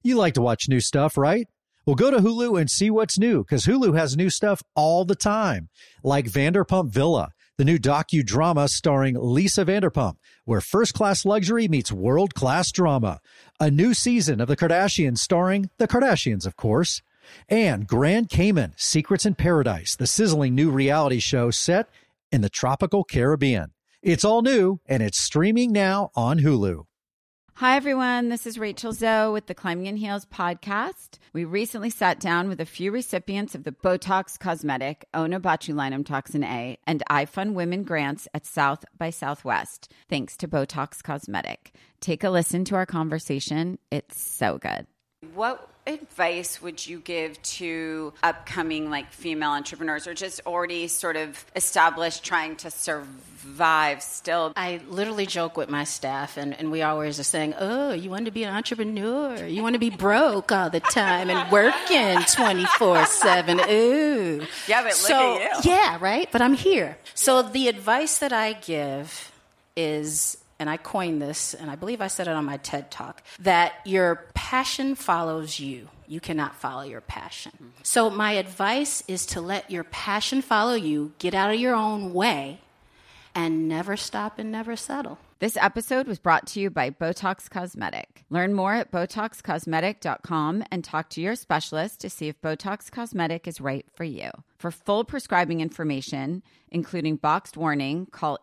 You like to watch new stuff, right? Well, go to Hulu and see what's new, because Hulu has new stuff all the time, like Vanderpump Villa, the new docudrama starring Lisa Vanderpump, where first-class luxury meets world-class drama. A new season of The Kardashians starring The Kardashians, of course. And Grand Cayman, Secrets in Paradise, the sizzling new reality show set in the tropical Caribbean. It's all new, and it's streaming now on Hulu. Hi, everyone. This is Rachel Zoe with the Climbing in Heels podcast. We recently sat down with a few recipients of the Botox Cosmetic, Onabotulinum Toxin A, and iFund Women grants at South by Southwest, thanks to Botox Cosmetic. Take a listen to our conversation. It's so good. What advice would you give to upcoming female entrepreneurs, or just already sort of established, trying to survive still? I literally joke with my staff, and we always are saying, oh, you want to be an entrepreneur? You want to be broke all the time and working 24/7? Ooh. Yeah, but look at you. Yeah, right? But I'm here. So the advice that I give is, and I coined this, and I believe I said it on my TED Talk, that your passion follows you. You cannot follow your passion. Mm-hmm. So my advice is to let your passion follow you, get out of your own way, and never stop and never settle. This episode was brought to you by Botox Cosmetic. Learn more at BotoxCosmetic.com and talk to your specialist to see if Botox Cosmetic is right for you. For full prescribing information, including boxed warning, call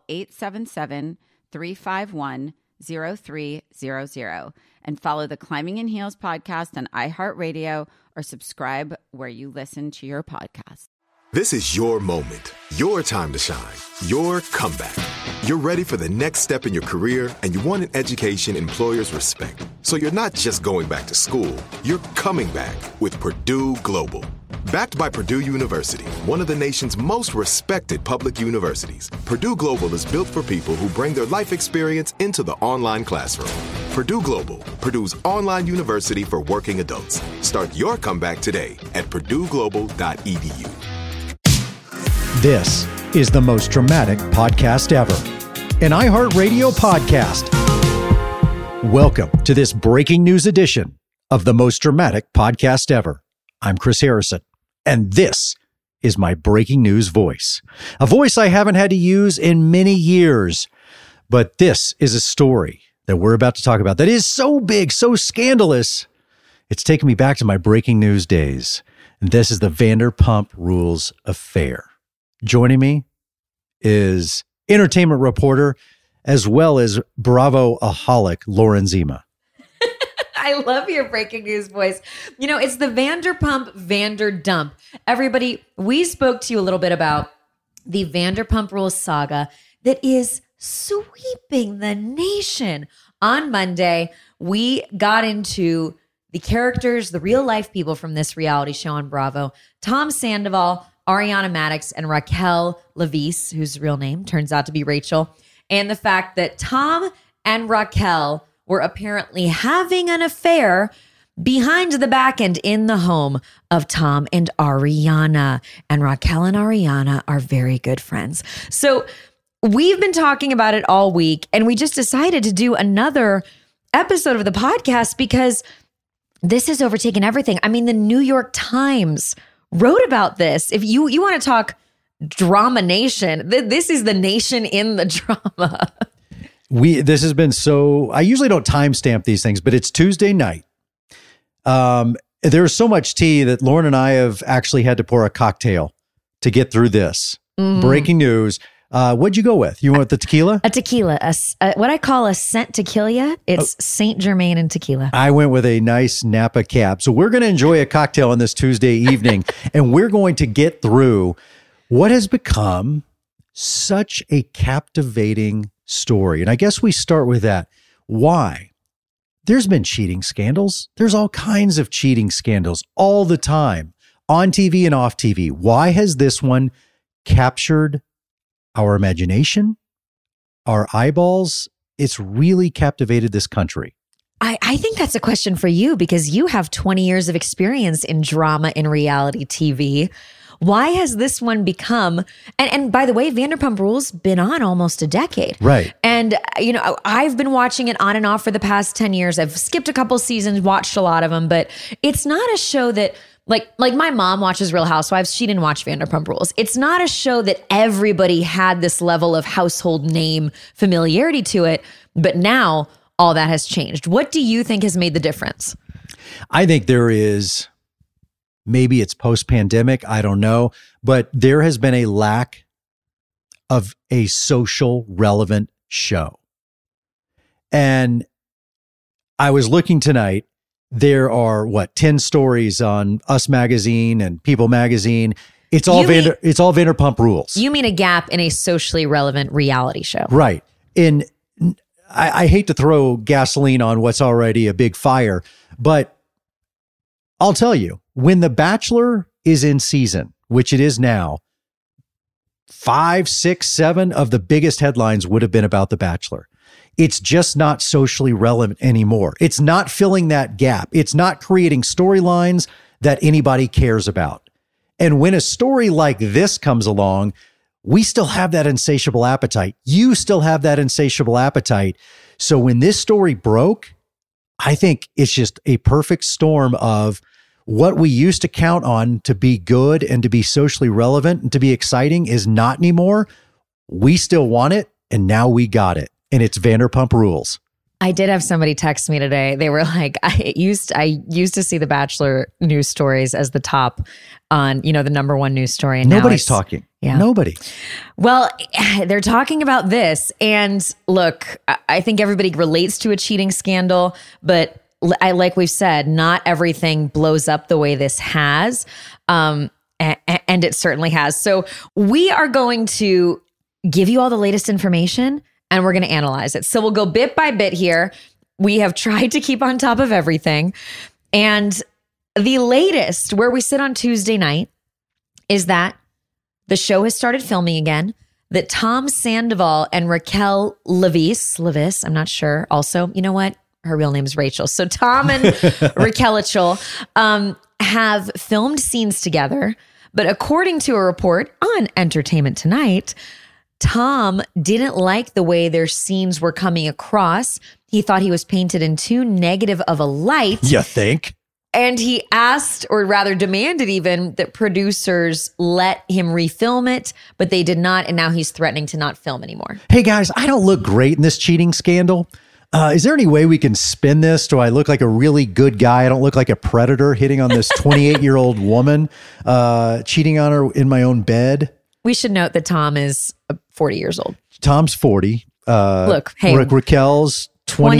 877-351-0300 and follow the Climbing in Heels podcast on iHeartRadio or subscribe where you listen to your podcast. This is your moment, your time to shine, your comeback. You're ready for the next step in your career, and you want an education employers respect. So you're not just going back to school, you're coming back with Purdue Global. Backed by Purdue University, one of the nation's most respected public universities, Purdue Global is built for people who bring their life experience into the online classroom. Purdue Global, Purdue's online university for working adults. Start your comeback today at purdueglobal.edu. This is the most dramatic podcast ever, an iHeartRadio podcast. Welcome to this breaking news edition of the most dramatic podcast ever. I'm Chris Harrison, and this is my breaking news voice, a voice I haven't had to use in many years. But this is a story that we're about to talk about that is so big, so scandalous, it's taken me back to my breaking news days. And this is the Vanderpump Rules affair. Joining me is entertainment reporter as well as Bravo-aholic Lauren Zima. I love your breaking news voice. You know, it's the Vanderpump Vanderdump. Everybody, we spoke to you a little bit about the Vanderpump Rules saga that is sweeping the nation. On Monday, we got into the characters, the real life people from this reality show on Bravo. Tom Sandoval, Ariana Madix, and Raquel Leviss, whose real name turns out to be Rachel. And the fact that Tom and Raquel were apparently having an affair behind the back and in the home of Tom and Ariana. And Raquel and Ariana are very good friends. So we've been talking about it all week, and we just decided to do another episode of the podcast because this has overtaken everything. I mean, the New York Times wrote about this. If you want to talk drama nation, this is the nation in the drama. This has been so, I usually don't timestamp these things, but it's Tuesday night. There's so much tea that Lauren and I have actually had to pour a cocktail to get through this. Breaking news. What'd you go with? You went with the tequila? A tequila, what I call a scent tequila. It's Saint Germain and tequila. I went with a nice Napa Cab. So we're going to enjoy a cocktail on this Tuesday evening, and we're going to get through what has become such a captivating story. And I guess we start with that. Why? There's been cheating scandals. There's all kinds of cheating scandals all the time on TV and off TV. Why has this one captured our imagination, our eyeballs? It's really captivated this country. I think that's a question for you because you have 20 years of experience in drama and reality TV. Why has this one become, and by the way, Vanderpump Rules been on almost a decade. Right. And, you know, I've been watching it on and off for the past 10 years. I've skipped a couple seasons, watched a lot of them, but it's not a show that, like my mom watches Real Housewives. She didn't watch Vanderpump Rules. It's not a show that everybody had this level of household name familiarity to it. But now all that has changed. What do you think has made the difference? I think there is, maybe it's post-pandemic, I don't know, but there has been a lack of a social relevant show. And I was looking tonight, there are 10 stories on Us Magazine and People Magazine. It's all Vanderpump Rules. You mean a gap in a socially relevant reality show. Right. I hate to throw gasoline on what's already a big fire, but I'll tell you, when The Bachelor is in season, which it is now, 5, 6, 7 of the biggest headlines would have been about The Bachelor. It's just not socially relevant anymore. It's not filling that gap. It's not creating storylines that anybody cares about. And when a story like this comes along, we still have that insatiable appetite. You still have that insatiable appetite. So when this story broke, I think it's just a perfect storm of what we used to count on to be good and to be socially relevant and to be exciting is not anymore. We still want it, and now we got it. And it's Vanderpump Rules. I did have somebody text me today. They were like, I used to see The Bachelor news stories as the top on, the number one news story. And nobody's talking. Yeah. Nobody. Well, they're talking about this. And look, I think everybody relates to a cheating scandal, but like we've said, not everything blows up the way this has. And it certainly has. So we are going to give you all the latest information, and we're going to analyze it. So we'll go bit by bit here. We have tried to keep on top of everything. And the latest, where we sit on Tuesday night, is that the show has started filming again, that Tom Sandoval and Raquel Leviss, I'm not sure. Also, you know what? Her real name is Rachel. So Tom and Raquel have filmed scenes together. But according to a report on Entertainment Tonight, Tom didn't like the way their scenes were coming across. He thought he was painted in too negative of a light. You think? And he asked, or rather demanded even, that producers let him refilm it, but they did not. And now he's threatening to not film anymore. Hey guys, I don't look great in this cheating scandal. Is there any way we can spin this? Do I look like a really good guy? I don't look like a predator hitting on this 28-year-old woman, cheating on her in my own bed. We should note that Tom is 40 years old. Tom's 40. Look, hey, Raquel's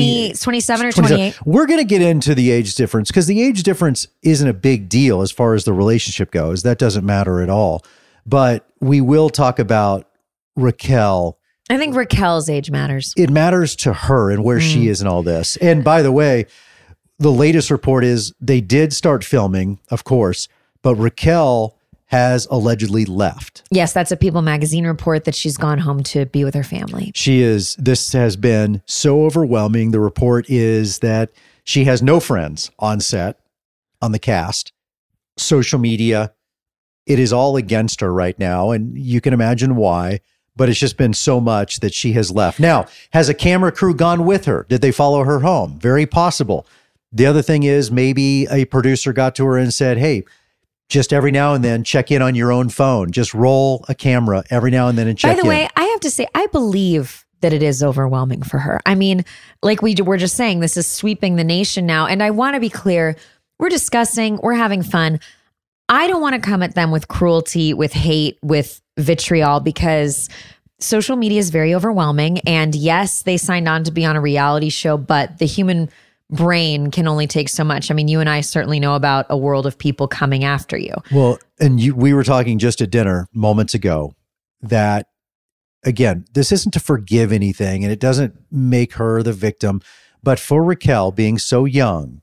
27 or 28. We're going to get into the age difference because the age difference isn't a big deal as far as the relationship goes. That doesn't matter at all. But we will talk about Raquel. I think Raquel's age matters. It matters to her and where she is in all this. And by the way, the latest report is they did start filming, of course, but Raquel has allegedly left. Yes, that's a People Magazine report that she's gone home to be with her family. This has been so overwhelming. The report is that she has no friends on set, on the cast, social media. It is all against her right now. And you can imagine why, but it's just been so much that she has left. Now, has a camera crew gone with her? Did they follow her home? Very possible. The other thing is maybe a producer got to her and said, hey, just every now and then check in on your own phone. Just roll a camera every now and then and check in. By the way, I have to say, I believe that it is overwhelming for her. I mean, like we were just saying, this is sweeping the nation now. And I want to be clear, we're discussing, we're having fun. I don't want to come at them with cruelty, with hate, with vitriol, because social media is very overwhelming. And yes, they signed on to be on a reality show, but the human brain can only take so much. I mean, you and I certainly know about a world of people coming after you. Well, and we were talking just at dinner moments ago that, again, this isn't to forgive anything and it doesn't make her the victim, but for Raquel being so young,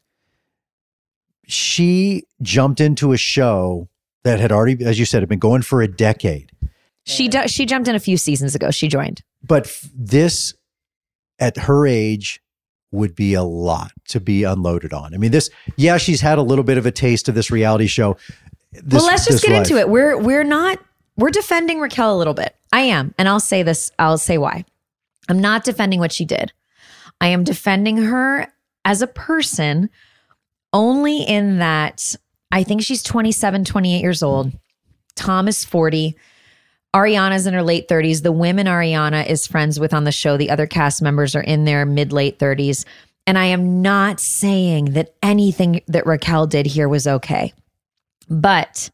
she jumped into a show that had already, as you said, had been going for a decade. She jumped in a few seasons ago. She joined. But this, at her age, would be a lot to be unloaded on. I mean, she's had a little bit of a taste of this reality show. this. Well, let's just this get life. into it. We're defending Raquel a little bit. I am. And I'll say this. I'll say why. I'm not defending what she did. I am defending her as a person only in that I think she's 27, 28 years old. Tom is 40. Ariana's in her late 30s. The women Ariana is friends with on the show, the other cast members are in their mid-late 30s. And I am not saying that anything that Raquel did here was okay. But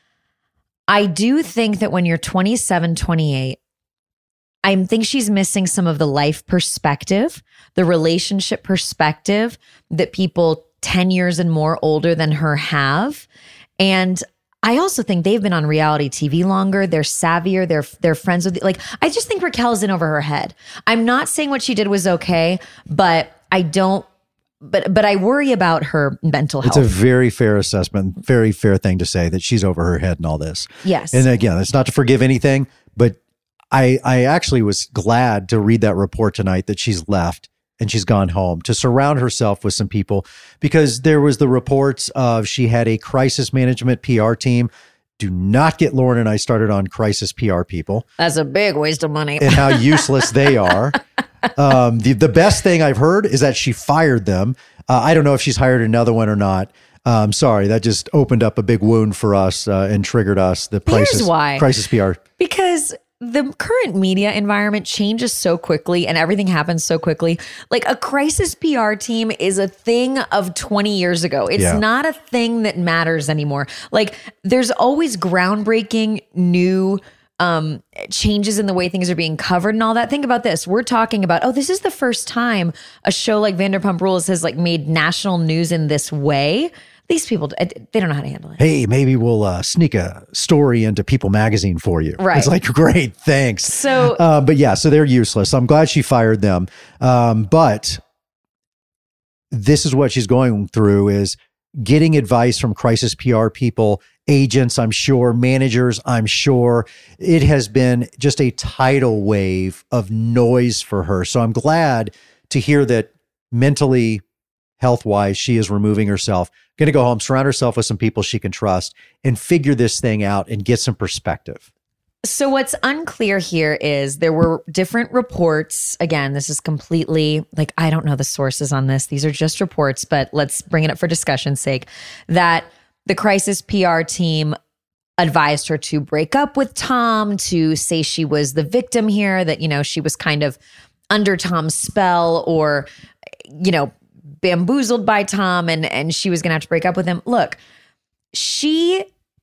I do think that when you're 27, 28, I think she's missing some of the life perspective, the relationship perspective that people 10 years and more older than her have. And I also think they've been on reality TV longer. They're savvier. They're friends with, like, I just think Raquel's in over her head. I'm not saying what she did was okay, but I don't, but I worry about her mental health. It's a very fair assessment, very fair thing to say that she's over her head and all this. Yes. And again, it's not to forgive anything, but I actually was glad to read that report tonight that she's left and she's gone home to surround herself with some people, because there was the reports of she had a crisis management PR team. Do not get Lauren and I started on crisis PR people. That's a big waste of money. And how useless they are. The best thing I've heard is that she fired them. I don't know if she's hired another one or not. Sorry, that just opened up a big wound for us and triggered us. The Here's why. Crisis PR. Because the current media environment changes so quickly and everything happens so quickly. Like, a crisis PR team is a thing of 20 years ago. It's not a thing that matters anymore. Like, there's always groundbreaking new changes in the way things are being covered and all that. Think about this. We're talking about, this is the first time a show like Vanderpump Rules has like made national news in this way. These people, they don't know how to handle it. Hey, maybe we'll sneak a story into People Magazine for you. Right. It's like, great, thanks. So, but yeah, so they're useless. I'm glad she fired them. But this is what she's going through, is getting advice from crisis PR people, agents, I'm sure, managers, I'm sure. It has been just a tidal wave of noise for her. So I'm glad to hear that mentally, health-wise, she is removing herself, going to go home, surround herself with some people she can trust, and figure this thing out and get some perspective. So what's unclear here is there were different reports. Again, this is completely, like, I don't know the sources on this. These are just reports, but let's bring it up for discussion's sake, that the crisis PR team advised her to break up with Tom, to say she was the victim here, that, she was kind of under Tom's spell, or, bamboozled by Tom, and she was going to have to break up with him. Look, she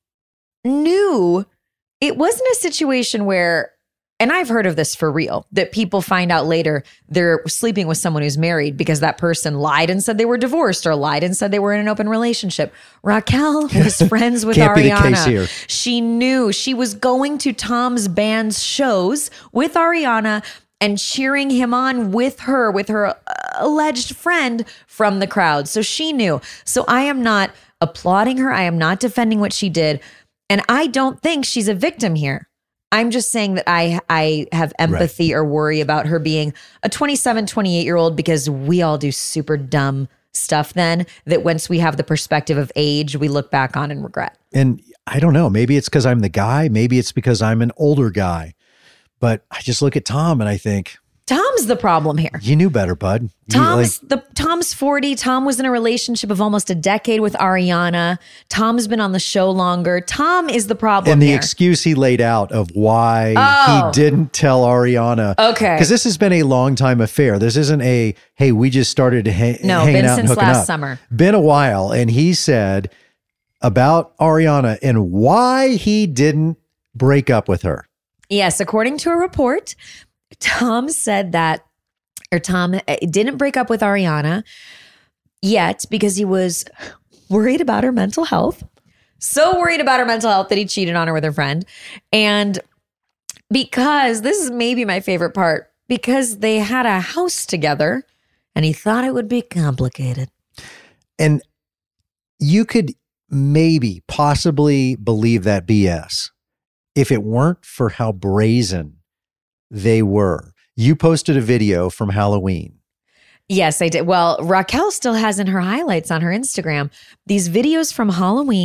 knew it wasn't a situation where, and I've heard of this for real, that people find out later they're sleeping with someone who's married because that person lied and said they were divorced, or lied and said they were in an open relationship. Raquel was friends with Can't Ariana. be the case here. She knew she was going to Tom's band's shows with Ariana and cheering him on with her alleged friend from the crowd. So she knew. So I am not applauding her. I am not defending what she did. And I don't think she's a victim here. I'm just saying that I have empathy or worry about her being a 27, 28-year-old, because we all do super dumb stuff then that once we have the perspective of age, we look back on and regret. And I don't know, maybe it's because I'm the guy, maybe it's because I'm an older guy. But I just look at Tom and I think, Tom's the problem here. You knew better, bud. Tom's 40. Tom was in a relationship of almost a decade with Ariana. Tom's been on the show longer. Tom is the problem and the here. excuse he laid out of why he didn't tell Ariana. Okay. Because this has been a long time affair. This isn't a, hey, we just started to hanging out and since hooking last up. summer. Been a while. And he said about Ariana and why he didn't break up with her. Yes, according to a report, Tom said that, or Tom didn't break up with Ariana yet because he was worried about her mental health. So worried about her mental health that he cheated on her with her friend. And because, this is maybe my favorite part, because they had a house together and he thought it would be complicated. And you could maybe possibly believe that BS if it weren't for how brazen they were. You posted a video from Halloween. Yes, I did. Well, Raquel still has in her highlights on her Instagram these videos from Halloween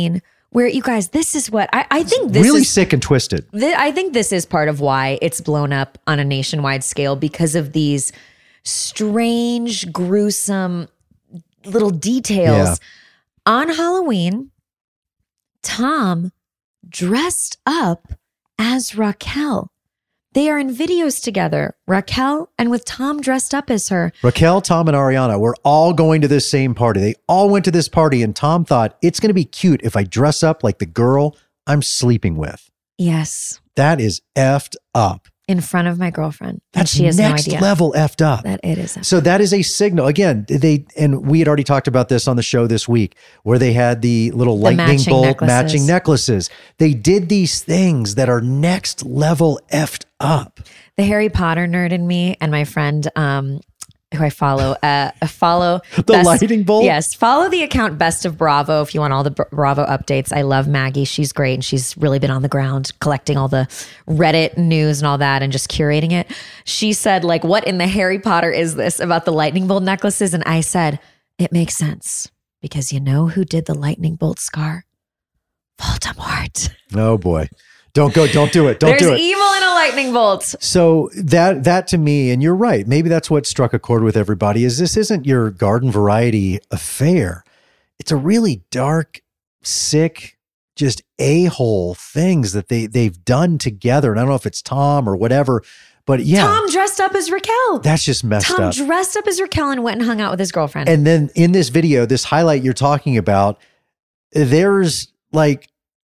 Where you guys, this is what I think this really is sick and twisted. I think this is part of why it's blown up on a nationwide scale, because of these strange, gruesome little details. Yeah. On Halloween, Tom dressed up as Raquel. They are in videos together, Raquel, and with Tom dressed up as her. Raquel, Tom, and Ariana were all going to this same party. They all went to this party, and Tom thought, it's going to be cute if I dress up like the girl I'm sleeping with. Yes. That is effed up. In front of my girlfriend. That's and she has next no idea. level effed up. That it is. So that is a signal. Again, and we had already talked about this on the show this week, where they had the little lightning bolt matching necklaces. They did these things that are next level effed up. The Harry Potter nerd in me and my friend, who I follow, Lightning bolt? Yes. Follow the account Best of Bravo if you want all the Bravo updates. I love Maggie. She's great. And she's really been on the ground collecting all the Reddit news and all that and just curating it. She said, like, what in the Harry Potter is this about the lightning bolt necklaces? And I said, it makes sense, because you know who did the lightning bolt scar? Voldemort. Oh boy. Don't do it. Don't do it. There's evil in a lightning bolt. So that to me, and you're right, maybe that's what struck a chord with everybody, is this isn't your garden variety affair. It's a really dark, sick, just a-hole things that they've done together. And I don't know if it's Tom or whatever, but yeah. Tom dressed up as Raquel. That's just messed up. Tom dressed up as Raquel and went and hung out with his girlfriend. And then in this video, this highlight you're talking about, there's like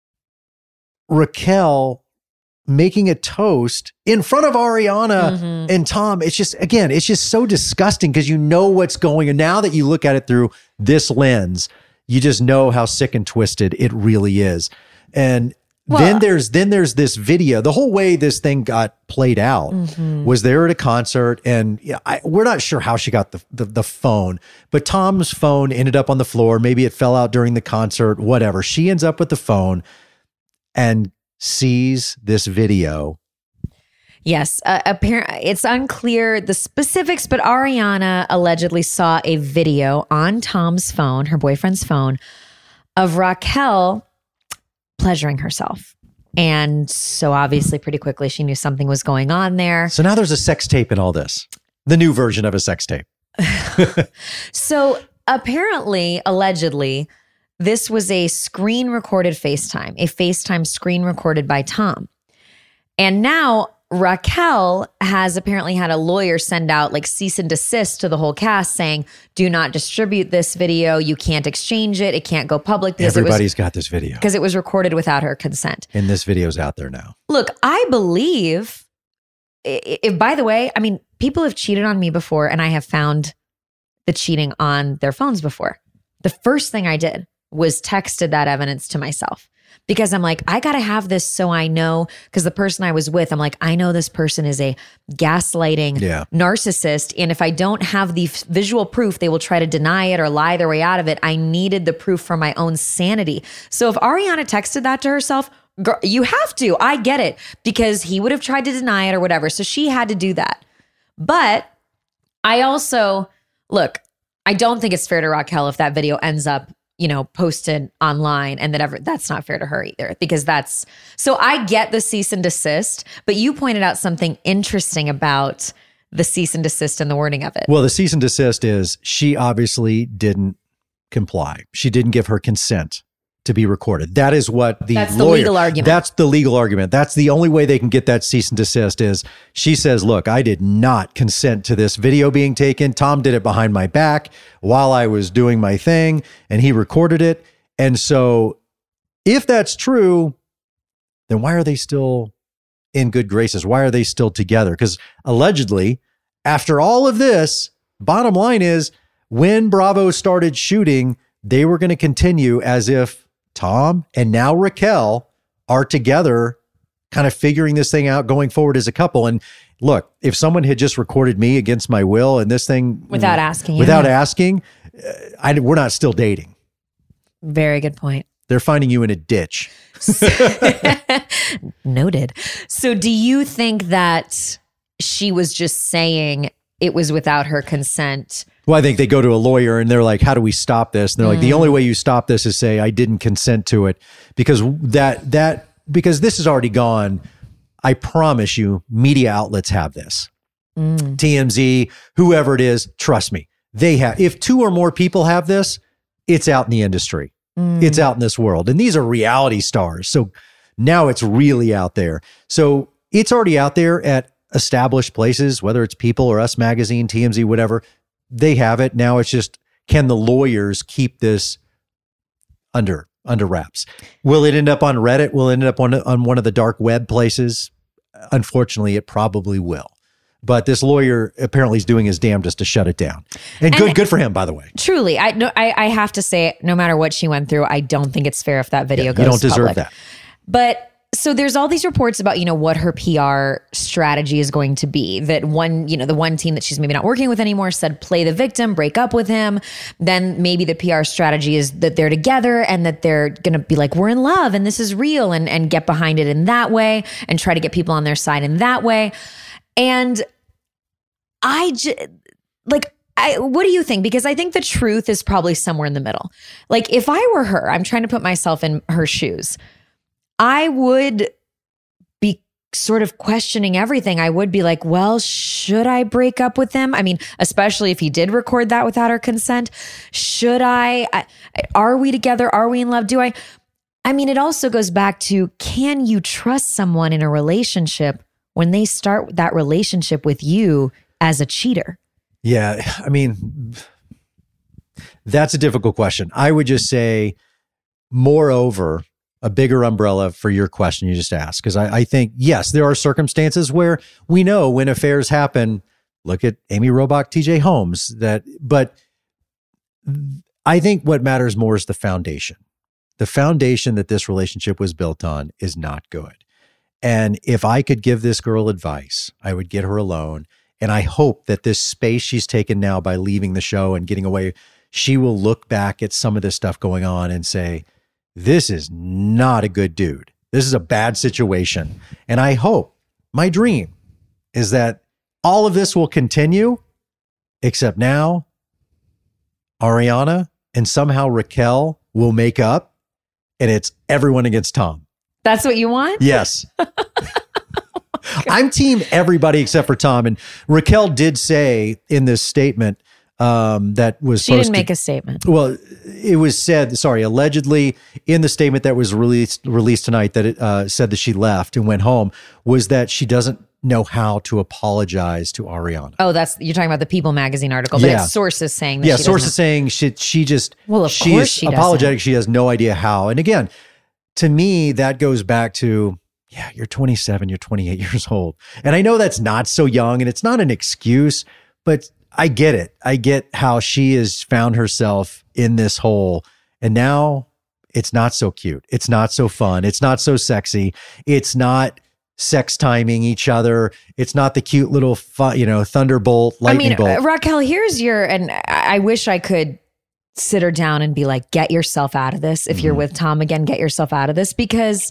Raquel making a toast in front of Ariana and Tom. It's just, again, it's just so disgusting, because you know what's going on. Now that you look at it through this lens, you just know how sick and twisted it really is. And then there's this video. The whole way this thing got played out was they're at a concert, and we're not sure how she got the phone, but Tom's phone ended up on the floor. Maybe it fell out during the concert, whatever. She ends up with the phone and sees this video. Yes. Apparently, it's unclear the specifics, but Ariana allegedly saw a video on Tom's phone, her boyfriend's phone, of Raquel pleasuring herself. And so obviously pretty quickly she knew something was going on there. So now there's a sex tape in all this. The new version of a sex tape. So apparently, allegedly, this was a screen recorded FaceTime, a FaceTime screen recorded by Tom. And now Raquel has apparently had a lawyer send out like cease and desist to the whole cast, saying, do not distribute this video. You can't exchange it. It can't go public. Everybody's got this video. Because it was recorded without her consent. And this video's out there now. Look, I believe, if by the way, I mean, people have cheated on me before, and I have found the cheating on their phones before. The first thing I did was texted that evidence to myself, because I'm like, I got to have this so I know, because the person I was with, I'm like, I know this person is a gaslighting narcissist. And if I don't have the visual proof, they will try to deny it or lie their way out of it. I needed the proof for my own sanity. So if Ariana texted that to herself, girl, you have to, I get it, because he would have tried to deny it or whatever. So she had to do that. But I also, look, I don't think it's fair to Raquel if that video ends up, posted online, and that's not fair to her either, because so I get the cease and desist, but you pointed out something interesting about the cease and desist and the wording of it. Well, the cease and desist is she obviously didn't comply. She didn't give her consent to be recorded. That is what that's the legal argument. That's the legal argument. That's the only way they can get that cease and desist is she says, look, I did not consent to this video being taken. Tom did it behind my back while I was doing my thing, and he recorded it. And so if that's true, then why are they still in good graces? Why are they still together? Because allegedly, after all of this, bottom line is when Bravo started shooting, they were going to continue as if Tom and now Raquel are together, kind of figuring this thing out going forward as a couple. And look, if someone had just recorded me against my will and this thing without asking, we're not still dating. Very good point. They're finding you in a ditch. Noted. So do you think that she was just saying it was without her consent Well, I think they go to a lawyer and they're like, how do we stop this? And they're like, the only way you stop this is say, I didn't consent to it, because because this is already gone. I promise you, media outlets have this. TMZ, whoever it is, trust me, they have. If 2 or more people have this, it's out in the industry. It's out in this world. And these are reality stars. So now it's really out there. So it's already out there at established places, whether it's People or Us Magazine, TMZ, whatever. They have it. Now it's just, can the lawyers keep this under wraps? Will it end up on Reddit? Will it end up on one of the dark web places? Unfortunately, it probably will. But this lawyer apparently is doing his damnedest to shut it down. And good for him, by the way. Truly, I have to say, no matter what she went through, I don't think it's fair if that video goes public. You don't deserve that. But so there's all these reports about, what her PR strategy is going to be. That the one team that she's maybe not working with anymore said, play the victim, break up with him. Then maybe the PR strategy is that they're together and that they're going to be like, we're in love and this is real, and get behind it in that way and try to get people on their side in that way. And what do you think? Because I think the truth is probably somewhere in the middle. Like, if I were her, I'm trying to put myself in her shoes, I would be sort of questioning everything. I would be like, well, should I break up with him? I mean, especially if he did record that without her consent. Should I? Are we together? Are we in love? I mean, it also goes back to, can you trust someone in a relationship when they start that relationship with you as a cheater? Yeah, I mean, that's a difficult question. I would just say, moreover, a bigger umbrella for your question you just asked. Because I think, yes, there are circumstances where we know when affairs happen. Look at Amy Robach, TJ Holmes. But I think what matters more is the foundation. The foundation that this relationship was built on is not good. And if I could give this girl advice, I would get her alone. And I hope that this space she's taken now by leaving the show and getting away, she will look back at some of this stuff going on and say, this is not a good dude. This is a bad situation. And I hope, my dream is that all of this will continue, except now Ariana and somehow Raquel will make up, and it's everyone against Tom. That's what you want? Yes. I'm team everybody except for Tom. And Raquel did say in this statement that was she didn't make a statement. Well, it was said, allegedly in the statement that was released tonight, that it said that she left and went home, was that she doesn't know how to apologize to Ariana. Oh, you're talking about the People magazine article, but it's sources saying that sources saying she just, well, of she course is she apologetic. doesn't. She has no idea how. And again, to me, that goes back to, you're 27, you're 28 years old. And I know that's not so young and it's not an excuse, but I get it. I get how she has found herself in this hole. And now it's not so cute. It's not so fun. It's not so sexy. It's not sex timing each other. It's not the cute little thunderbolt, lightning bolt. Raquel, and I wish I could sit her down and be like, get yourself out of this. If you're with Tom again, get yourself out of this, because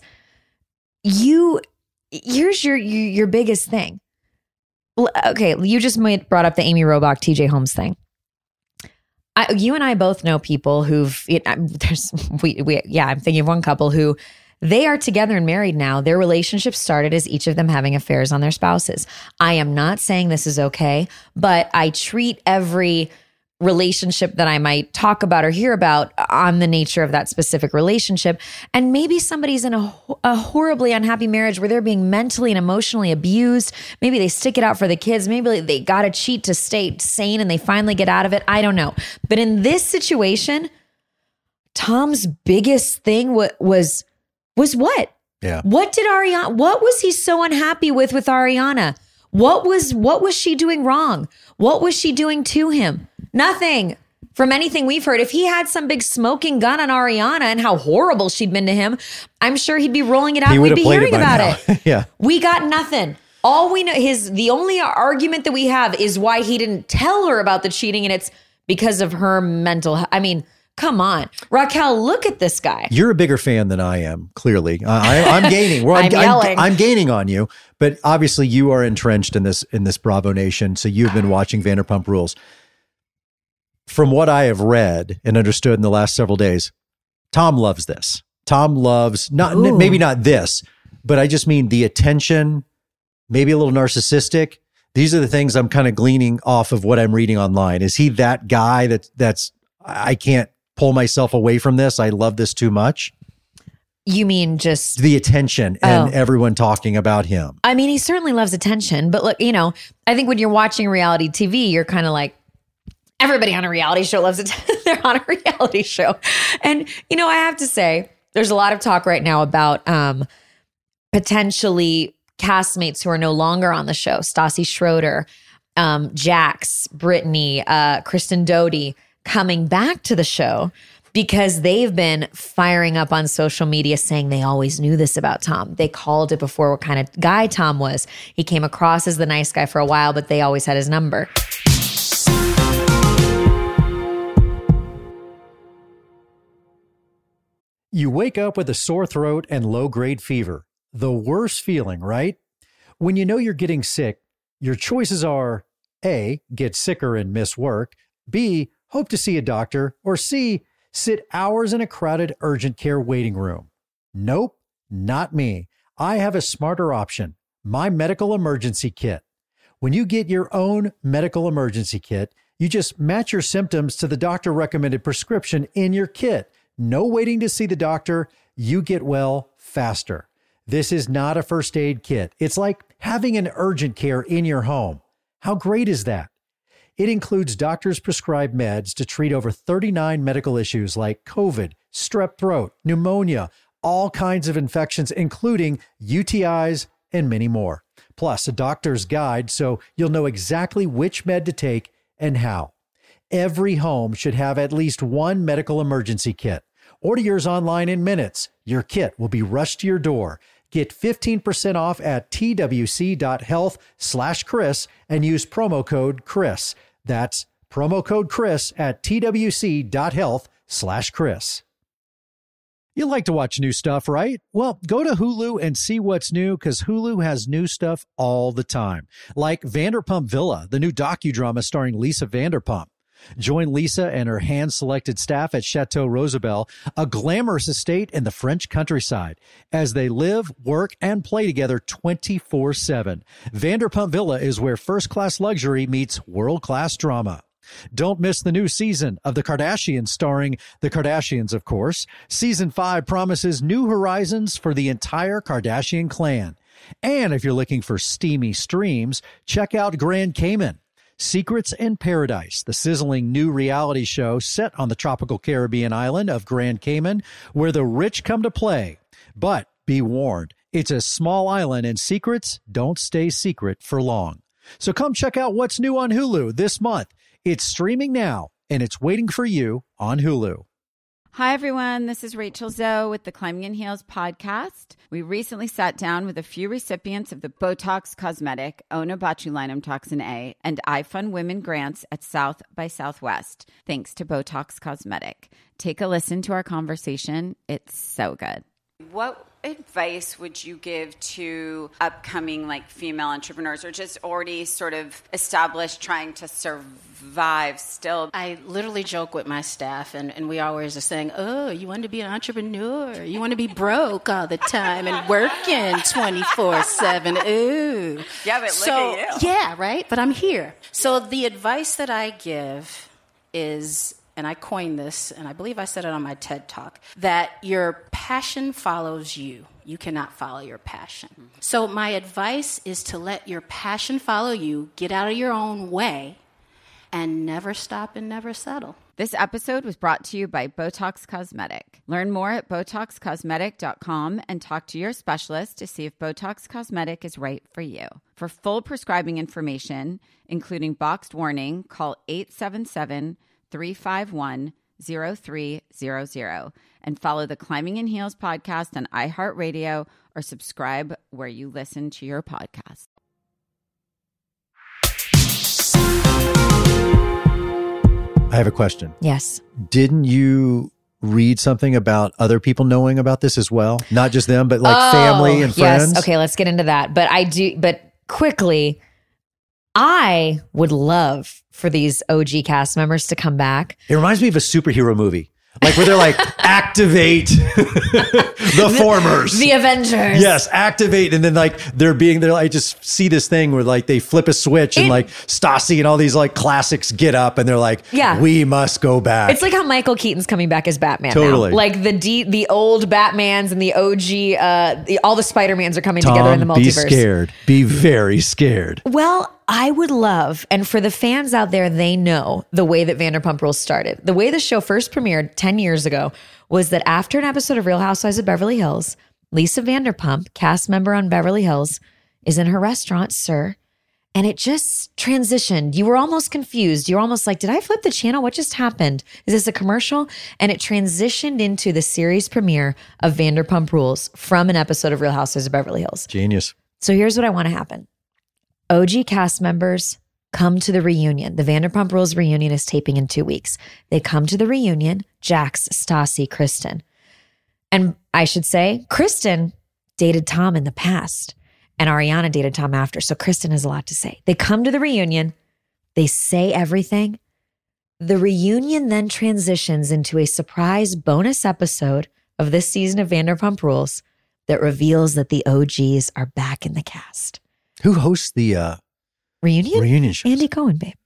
here's your biggest thing. Okay, you just brought up the Amy Robach, TJ Holmes thing. You and I both know people who've, I'm thinking of one couple who they are together and married now. Their relationship started as each of them having affairs on their spouses. I am not saying this is okay, but I treat every relationship that I might talk about or hear about on the nature of that specific relationship. And maybe somebody's in a horribly unhappy marriage where they're being mentally and emotionally abused. Maybe they stick it out for the kids. Maybe they got to cheat to stay sane and they finally get out of it. I don't know. But in this situation, Tom's biggest thing was what? Yeah. What was he so unhappy with Ariana? What was she doing wrong? What was she doing to him? Nothing. From anything we've heard, if he had some big smoking gun on Ariana and how horrible she'd been to him, I'm sure he'd be rolling it out and we'd be hearing about it. Yeah. We got nothing. All we know the only argument that we have is why he didn't tell her about the cheating, and it's because of her mental health. I mean, come on. Raquel, look at this guy. You're a bigger fan than I am, clearly. I'm gaining. I'm yelling. I'm gaining on you, but obviously you are entrenched in this Bravo Nation, so you've been watching Vanderpump Rules. from what I have read and understood in the last several days, Tom loves this. Tom loves maybe not this, but I just mean the attention, maybe a little narcissistic. These are the things I'm kind of gleaning off of what I'm reading online. Is he that guy that's I can't pull myself away from this? I love this too much. You mean just the attention and everyone talking about him? I mean, he certainly loves attention, but look, I think when you're watching reality TV, you're kind of like, everybody on a reality show loves it. They're on a reality show. And, I have to say, there's a lot of talk right now about potentially castmates who are no longer on the show. Stassi Schroeder, Jax, Brittany, Kristen Doty coming back to the show because they've been firing up on social media saying they always knew this about Tom. They called it before what kind of guy Tom was. He came across as the nice guy for a while, but they always had his number. You wake up with a sore throat and low-grade fever. The worst feeling, right? When you know you're getting sick, your choices are A, get sicker and miss work, B, hope to see a doctor, or C, sit hours in a crowded urgent care waiting room. Nope, not me. I have a smarter option, my medical emergency kit. When you get your own medical emergency kit, you just match your symptoms to the doctor-recommended prescription in your kit. No waiting to see the doctor. You get well faster. This is not a first aid kit. It's like having an urgent care in your home. How great is that? It includes doctors' prescribed meds to treat over 39 medical issues like COVID, strep throat, pneumonia, all kinds of infections, including UTIs and many more. Plus, a doctor's guide so you'll know exactly which med to take and how. Every home should have at least one medical emergency kit. Order yours online in minutes. Your kit will be rushed to your door. Get 15% off at twc.health/Chris and use promo code Chris. That's promo code Chris at twc.health/Chris. You like to watch new stuff, right? Well, go to Hulu and see what's new because Hulu has new stuff all the time. Like Vanderpump Villa, the new docudrama starring Lisa Vanderpump. Join Lisa and her hand-selected staff at Chateau Rosabelle, a glamorous estate in the French countryside, as they live, work, and play together 24/7. Vanderpump Villa is where first-class luxury meets world-class drama. Don't miss the new season of The Kardashians, starring The Kardashians, of course. Season 5 promises new horizons for the entire Kardashian clan. And if you're looking for steamy streams, check out Grand Cayman. Secrets in Paradise, the sizzling new reality show set on the tropical Caribbean island of Grand Cayman, where the rich come to play. But be warned, it's a small island and secrets don't stay secret for long. So come check out what's new on Hulu this month. It's streaming now, and it's waiting for you on Hulu. Hi, everyone. This is Rachel Zoe with the Climbing in Heels podcast. We recently sat down with a few recipients of the Botox Cosmetic, Onabotulinum Toxin A, and iFund Women grants at South by Southwest, thanks to Botox Cosmetic. Take a listen to our conversation. It's so good. What advice would you give to upcoming female entrepreneurs or just already sort of established trying to survive still? I literally joke with my staff and we always are saying, oh, you want to be an entrepreneur? You want to be broke all the time and working 24/7. Ooh. Yeah, but look at you. Yeah, right? But I'm here. So the advice that I give is, and I coined this, and I believe I said it on my TED Talk, that your passion follows you. You cannot follow your passion. Mm-hmm. So my advice is to let your passion follow you, get out of your own way, and never stop and never settle. This episode was brought to you by Botox Cosmetic. Learn more at BotoxCosmetic.com and talk to your specialist to see if Botox Cosmetic is right for you. For full prescribing information, including boxed warning, call 877-351-0300 and follow the Climbing in Heels podcast on iHeartRadio or subscribe where you listen to your podcast. I have a question. Yes. Didn't you read something about other people knowing about this as well? Not just them, but family and friends? Yes. Okay, let's get into that. But quickly, I would love for these OG cast members to come back. It reminds me of a superhero movie. Like where they're like, activate the formers. The Avengers. Yes, activate. And then like I just see this thing where like they flip a switch and like Stassi and all these like classics get up and they're like, we must go back. It's like how Michael Keaton's coming back as Batman Totally. now. Like the old Batmans and the OG, all the Spider-Mans are coming together in the multiverse. Be scared. Be very scared. Well, I would love, and for the fans out there, they know the way that Vanderpump Rules started. The way the show first premiered 10 years ago was that after an episode of Real Housewives of Beverly Hills, Lisa Vanderpump, cast member on Beverly Hills, is in her restaurant, Sir, and it just transitioned. You were almost confused. You were almost like, did I flip the channel? What just happened? Is this a commercial? And it transitioned into the series premiere of Vanderpump Rules from an episode of Real Housewives of Beverly Hills. Genius. So here's what I want to happen. OG cast members come to the reunion. The Vanderpump Rules reunion is taping in 2 weeks. They come to the reunion, Jax, Stassi, Kristen. And I should say, Kristen dated Tom in the past and Ariana dated Tom after. So Kristen has a lot to say. They come to the reunion. They say everything. The reunion then transitions into a surprise bonus episode of this season of Vanderpump Rules that reveals that the OGs are back in the cast. Who hosts the reunion shows? Andy Cohen, babe.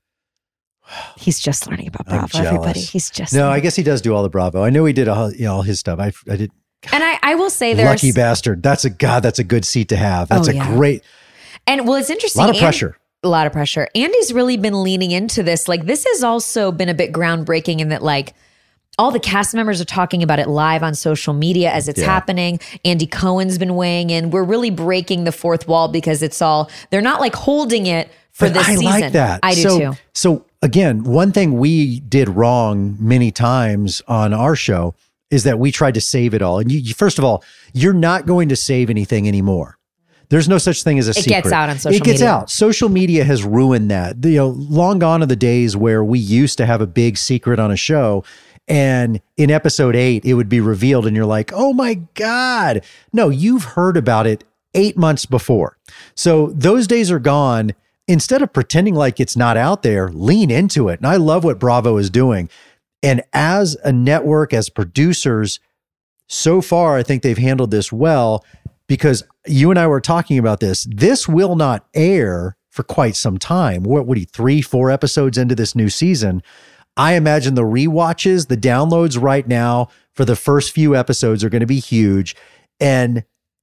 He's just learning about Bravo, everybody. He's just I guess he does do all the Bravo. I know he did all his stuff. I did. And I will say there's lucky bastard. That's a good seat to have. That's great. And well, it's interesting. A lot of pressure. A lot of pressure. Andy's really been leaning into this. Like this has also been a bit groundbreaking in that like all the cast members are talking about it live on social media as it's happening. Andy Cohen's been weighing in. We're really breaking the fourth wall because they're not like holding it for this season. I like that. I do too. So again, one thing we did wrong many times on our show is that we tried to save it all. And you first of all, you're not going to save anything anymore. There's no such thing as a secret. It gets out on social media. It gets out. Social media has ruined that. Long gone are the days where we used to have a big secret on a show. And in episode 8, it would be revealed and you're like, oh my God. No, you've heard about it 8 months before. So those days are gone. Instead of pretending like it's not out there, lean into it. And I love what Bravo is doing. And as a network, as producers, so far, I think they've handled this well because you and I were talking about this. This will not air for quite some time. What are you, 3-4 episodes into this new season? I imagine the rewatches, the downloads right now for the first few episodes are going to be huge. And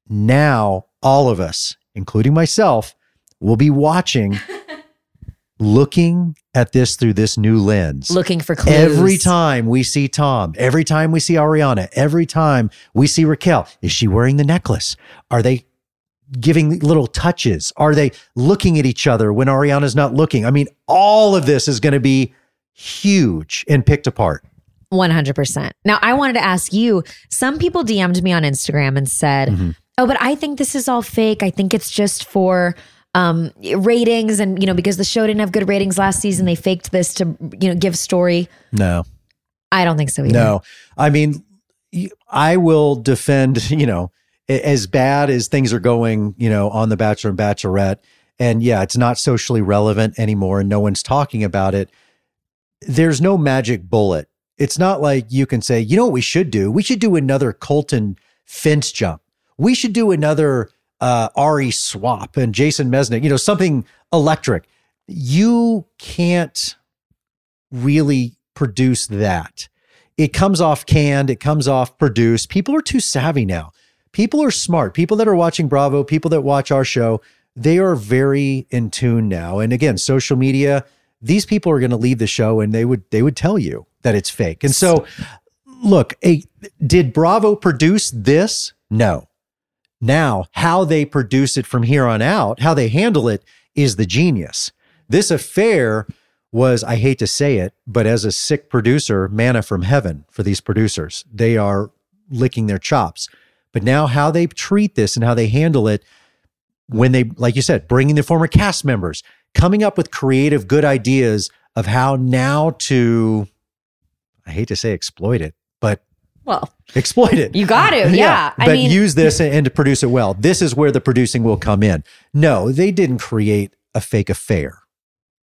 now all of us, including myself, will be watching, looking at this through this new lens. Looking for clues. Every time we see Tom, every time we see Ariana, every time we see Raquel, is she wearing the necklace? Are they giving little touches? Are they looking at each other when Ariana's not looking? I mean, all of this is going to be huge and picked apart. 100%. Now, I wanted to ask you, some people DM'd me on Instagram and said, oh, but I think this is all fake. I think it's just for ratings. And, because the show didn't have good ratings last season, they faked this to, give story. No. I don't think so either. No. I mean, I will defend, as bad as things are going, on The Bachelor and Bachelorette. And yeah, it's not socially relevant anymore and no one's talking about it. There's no magic bullet. It's not like you can say, you know what we should do? We should do another Colton fence jump. We should do another Ari swap and Jason Mesnick, something electric. You can't really produce that. It comes off canned. It comes off produced. People are too savvy now. People are smart. People that are watching Bravo, people that watch our show, they are very in tune now. And again, social media, these people are going to leave the show and they would tell you that it's fake. And so, look, did Bravo produce this? No. Now, how they produce it from here on out, how they handle it is the genius. This affair was, I hate to say it, but as a sick producer, manna from heaven for these producers. They are licking their chops. But now how they treat this and how they handle it when they, like you said, bringing the former cast members, coming up with creative, good ideas of how now to, I hate to say exploit it, but exploit it. You got to, yeah. But use this and to produce it well. This is where the producing will come in. No, they didn't create a fake affair.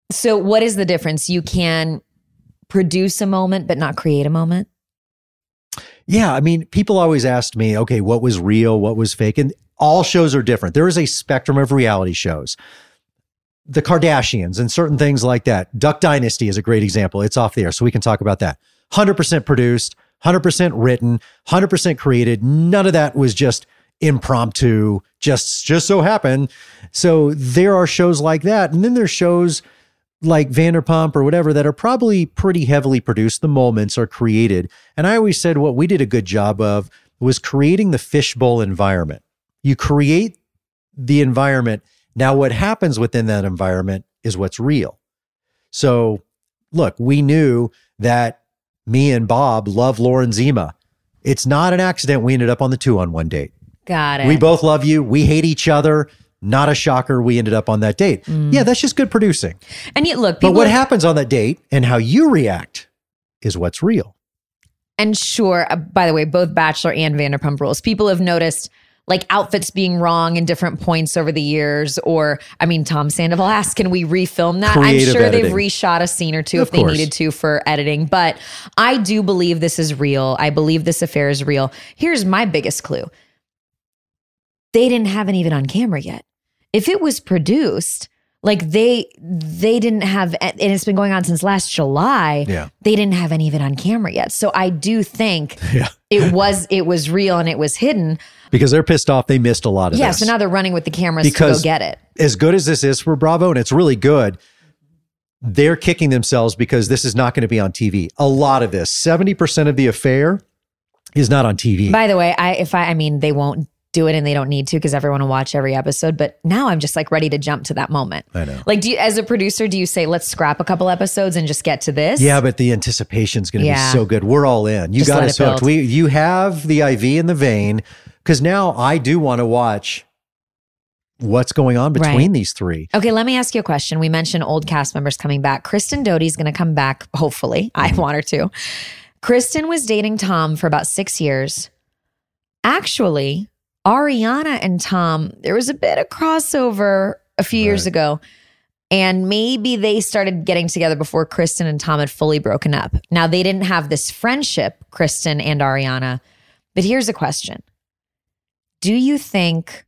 So what is the difference? You can produce a moment, but not create a moment? Yeah. I mean, people always asked me, okay, what was real? What was fake? And all shows are different. There is a spectrum of reality shows. The Kardashians and certain things like that. Duck Dynasty is a great example. It's off the air, so we can talk about that. 100% produced, 100% written, 100% created. None of that was just impromptu, just so happened. So there are shows like that. And then there's shows like Vanderpump or whatever that are probably pretty heavily produced. The moments are created. And I always said what we did a good job of was creating the fishbowl environment. You create the environment. Now, what happens within that environment is what's real. So, look, we knew that me and Bob love Lauren Zima. It's not an accident we ended up on the 2-on-1 date. Got it. We both love you. We hate each other. Not a shocker. We ended up on that date. Yeah, that's just good producing. And yet, look, but what happens on that date and how you react is what's real. And sure, by the way, both Bachelor and Vanderpump Rules, people have noticed like outfits being wrong in different points over the years. Or, I mean, Tom Sandoval asked, can we refilm that? Creative I'm sure editing. they've reshot a scene or two Of if they course. needed to for editing. But I do believe this is real. I believe this affair is real. Here's my biggest clue. They didn't have any of it on camera yet. If it was produced, like they didn't have, and it's been going on since last July. Yeah. They didn't have any of it on camera yet. So I do think Yeah. it was real and it was hidden. Because they're pissed off. They missed a lot of Yeah, this. so now they're running with the cameras Because to go get it. As good as this is for Bravo, and it's really good, they're kicking themselves because this is not going to be on TV. A lot of this, 70% of the affair is not on TV. By the way, I mean, they won't do it and they don't need to because everyone will watch every episode. But now I'm just like ready to jump to that moment. I know. Like, as a producer, do you say, let's scrap a couple episodes and just get to this? Yeah, but the anticipation is going to be so good. We're all in. You Just got let us it hooked. build. You have the IV in the vein because now I do want to watch what's going on between Right. these three. Okay, let me ask you a question. We mentioned old cast members coming back. Kristen Doty's going to come back, hopefully. I want her to. Kristen was dating Tom for about 6 years. Actually, Ariana and Tom, there was a bit of crossover a few years ago. And maybe they started getting together before Kristen and Tom had fully broken up. Now, they didn't have this friendship, Kristen and Ariana. But here's a question. Do you think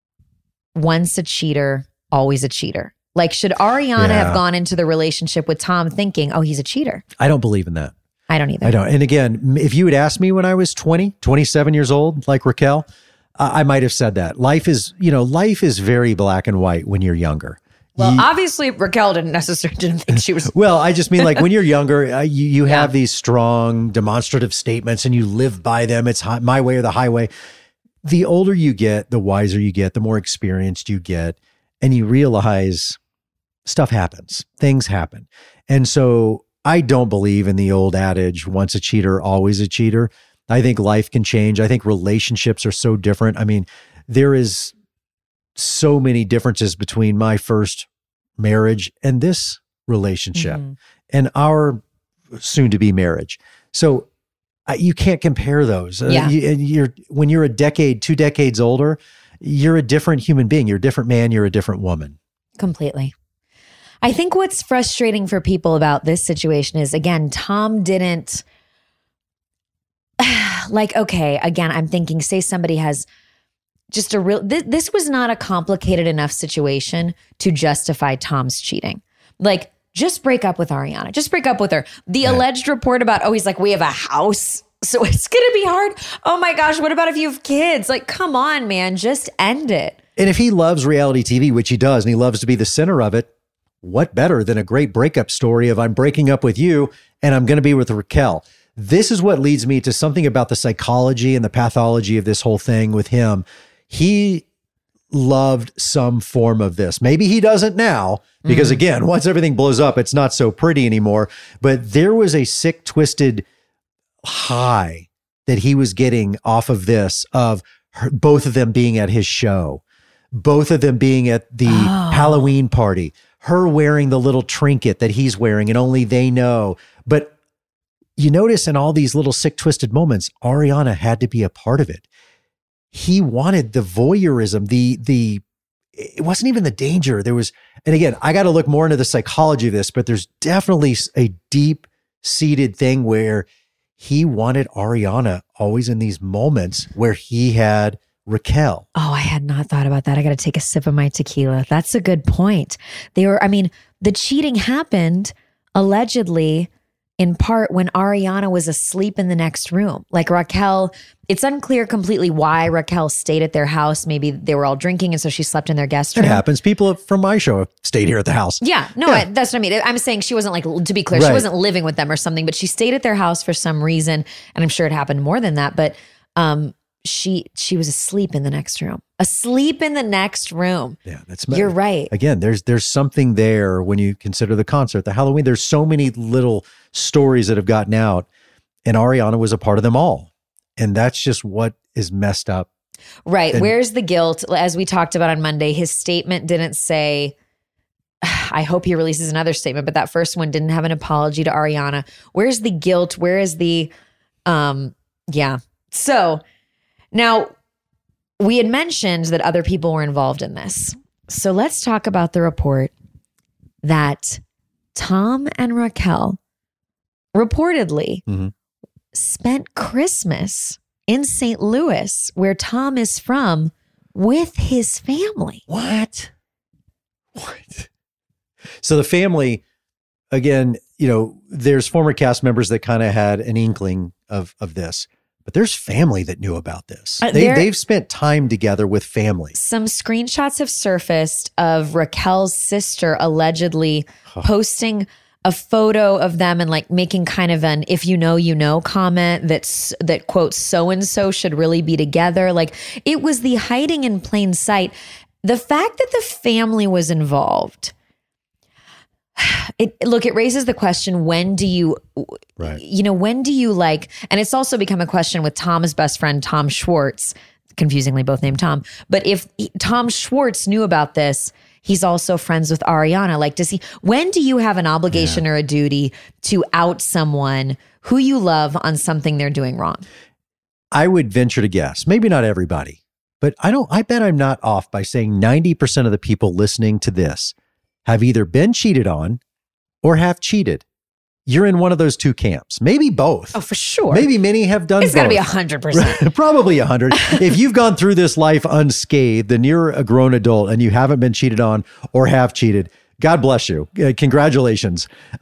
once a cheater, always a cheater? Like, should Ariana have gone into the relationship with Tom thinking, oh, he's a cheater? I don't believe in that. I don't either. I don't. And again, if you had asked me when I was 20, 27 years old, like Raquel, I might have said that. Life is very black and white when you're younger. Well, obviously, Raquel didn't think she was. Well, I just mean like when you're younger, you have these strong demonstrative statements and you live by them. It's my way or the highway. The older you get, the wiser you get, the more experienced you get, and you realize stuff happens, things happen. And so I don't believe in the old adage, once a cheater, always a cheater. I think life can change. I think relationships are so different. I mean, there is so many differences between my first marriage and this relationship and our soon-to-be marriage. So you can't compare those. When you're a decade, 2 decades older, you're a different human being. You're a different man. You're a different woman. Completely. I think what's frustrating for people about this situation is, again, Tom didn't like, okay, again, I'm thinking, say somebody has just a real, this was not a complicated enough situation to justify Tom's cheating. Like, just break up with Ariana. Just break up with her. The alleged report about, he's like, we have a house, so it's going to be hard. Oh my gosh, what about if you have kids? Like, come on, man, just end it. And if he loves reality TV, which he does, and he loves to be the center of it, what better than a great breakup story of I'm breaking up with you and I'm going to be with Raquel? This is what leads me to something about the psychology and the pathology of this whole thing with him. He loved some form of this. Maybe he doesn't now, because again, once everything blows up, it's not so pretty anymore. But there was a sick, twisted high that he was getting off of this, of both of them being at his show, both of them being at the Halloween party, her wearing the little trinket that he's wearing and only they know. But you notice in all these little sick, twisted moments, Ariana had to be a part of it. He wanted the voyeurism, the it wasn't even the danger. There was, and again, I got to look more into the psychology of this, but there's definitely a deep seated thing where he wanted Ariana always in these moments where he had Raquel. Oh, I had not thought about that. I got to take a sip of my tequila. That's a good point. The cheating happened allegedly in part when Ariana was asleep in the next room. Like Raquel, it's unclear completely why Raquel stayed at their house. Maybe they were all drinking and so she slept in their guest room. It happens. People from my show have stayed here at the house. Yeah, no, Yeah. that's what I mean. I'm saying she wasn't like, to be clear, Right. she wasn't living with them or something, but she stayed at their house for some reason. And I'm sure it happened more than that. But she was asleep in the next room. Asleep in the next room. Yeah, that's You're right. Again, there's something there when you consider the concert, the Halloween. There's so many little stories that have gotten out, and Ariana was a part of them all. And that's just what is messed up. Right. And- Where's the guilt? As we talked about on Monday, his statement didn't say, I hope he releases another statement, but that first one didn't have an apology to Ariana. Where's the guilt? Where is the, yeah. So now we had mentioned that other people were involved in this. So let's talk about the report that Tom and Raquel reportedly Mhm. spent Christmas in St. Louis, where Tom is from, with his family. What? So the family, again, there's former cast members that kind of had an inkling of this, but there's family that knew about this. They've spent time together with family. Some screenshots have surfaced of Raquel's sister allegedly posting a photo of them and like making kind of an "if you know" comment that quote so-and-so should really be together. Like, it was the hiding in plain sight. The fact that the family was involved, it raises the question, when do you, Right. when do you like, and it's also become a question with Tom's best friend, Tom Schwartz, confusingly both named Tom. But if Tom Schwartz knew about this, he's also friends with Ariana. Like, when do you have an obligation or a duty to out someone who you love on something they're doing wrong? I would venture to guess, maybe not everybody, but I bet I'm not off by saying 90% of the people listening to this have either been cheated on or have cheated. You're in one of those two camps, maybe both. Oh, for sure. Maybe many have done It's got to be both. 100%. Probably 100. If you've gone through this life unscathed, then you're a grown adult and you haven't been cheated on or have cheated. God bless you. Congratulations.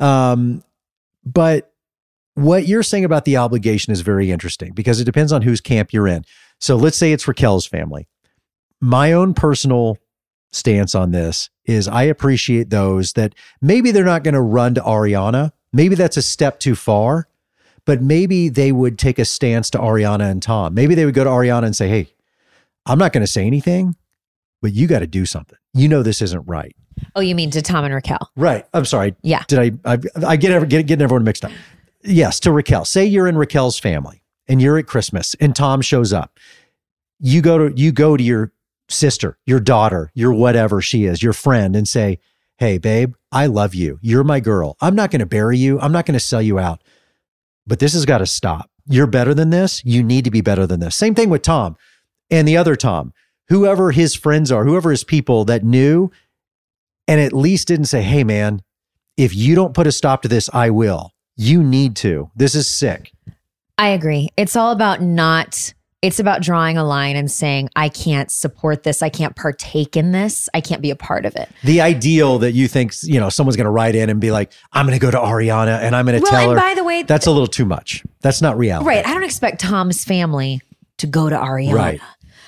But what you're saying about the obligation is very interesting because it depends on whose camp you're in. So let's say it's Raquel's family. My own personal stance on this is I appreciate those that maybe they're not going to run to Ariana. Maybe that's a step too far, but maybe they would take a stance to Ariana and Tom. Maybe they would go to Ariana and say, "Hey, I'm not going to say anything, but you got to do something. This isn't right." Oh, you mean to Tom and Raquel? Right. I'm sorry. Yeah. Did I getting everyone mixed up? Yes, to Raquel. Say you're in Raquel's family and you're at Christmas and Tom shows up. You go to your sister, your daughter, your whatever she is, your friend, and say, "Hey, babe, I love you. You're my girl. I'm not going to bury you. I'm not going to sell you out. But this has got to stop. You're better than this. You need to be better than this." Same thing with Tom and the other Tom, whoever his friends are, whoever his people that knew and at least didn't say, "Hey, man, if you don't put a stop to this, I will. You need to. This is sick." I agree. It's all about it's about drawing a line and saying, I can't support this. I can't partake in this. I can't be a part of it. The ideal that you think, someone's going to write in and be like, "I'm going to go to Ariana and I'm going to tell her." And by the way, that's a little too much. That's not reality. right. I don't expect Tom's family to go to Ariana. Right.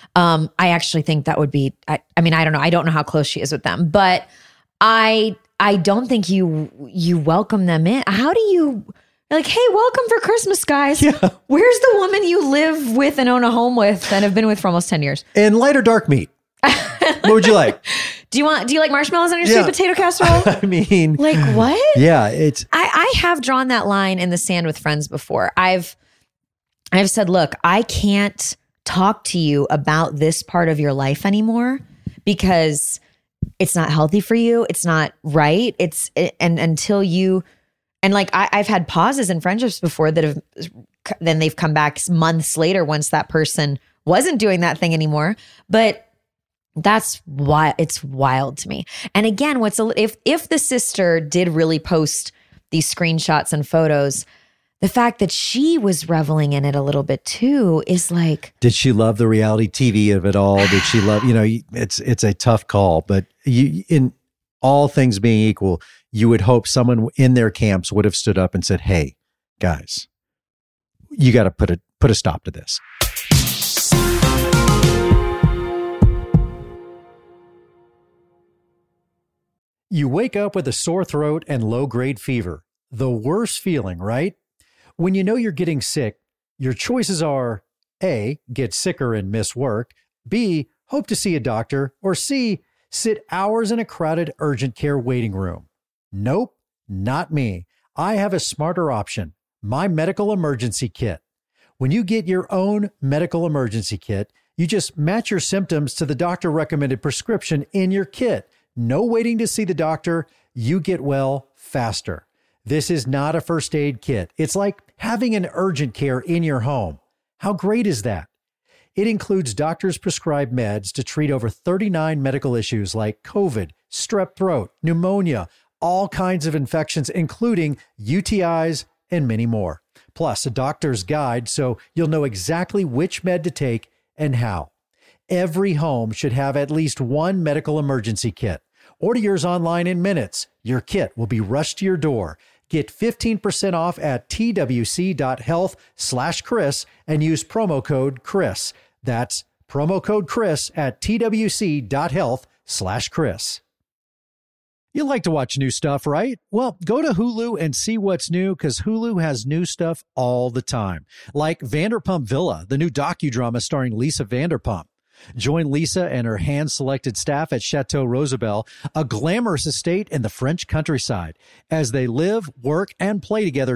I actually think that would be, I mean, I don't know. I don't know how close she is with them, but I don't think you welcome them in. How do you, like, "Hey, welcome for Christmas, guys. Yeah. Where's the woman you live with and own a home with and have been with for almost 10 years? And light or dark meat? What would you like? Do you like marshmallows on your Yeah. sweet potato casserole? I mean, Like, what? yeah, it's I have drawn that line in the sand with friends before. I've said, look, I can't talk to you about this part of your life anymore because it's not healthy for you. It's not right. And until you, and like I've had pauses in friendships before that then they've come back months later once that person wasn't doing that thing anymore. But That's why it's wild to me. And again, if the sister did really post these screenshots and photos, the fact that she was reveling in it a little bit too is like, did she love the reality TV of it all? Did she love, it's a tough call, but in all things being equal, you would hope someone in their camps would have stood up and said, hey, guys, you got to put a stop to this. You wake up with a sore throat and low-grade fever. The worst feeling, right? When you know you're getting sick, your choices are A, get sicker and miss work, B, hope to see a doctor, or C, sit hours in a crowded urgent care waiting room. Nope, not me. I have a smarter option, my medical emergency kit. When you get your own medical emergency kit, you just match your symptoms to the doctor-recommended prescription in your kit. No waiting to see the doctor. You get well faster. This is not a first aid kit. It's like having an urgent care in your home. How great is that? It includes doctors' prescribed meds to treat over 39 medical issues like COVID, strep throat, pneumonia, all kinds of infections, including UTIs and many more. Plus a doctor's guide so you'll know exactly which med to take and how. Every home should have at least one medical emergency kit. Order yours online in minutes. Your kit will be rushed to your door. Get 15% off at twc.health/Chris and use promo code Chris. That's promo code Chris at twc.health/Chris. You like to watch new stuff, right? Well, go to Hulu and see what's new, because Hulu has new stuff all the time. Like Vanderpump Villa, the new docudrama starring Lisa Vanderpump. Join Lisa and her hand-selected staff at Chateau Rosabelle, a glamorous estate in the French countryside, as they live, work, and play together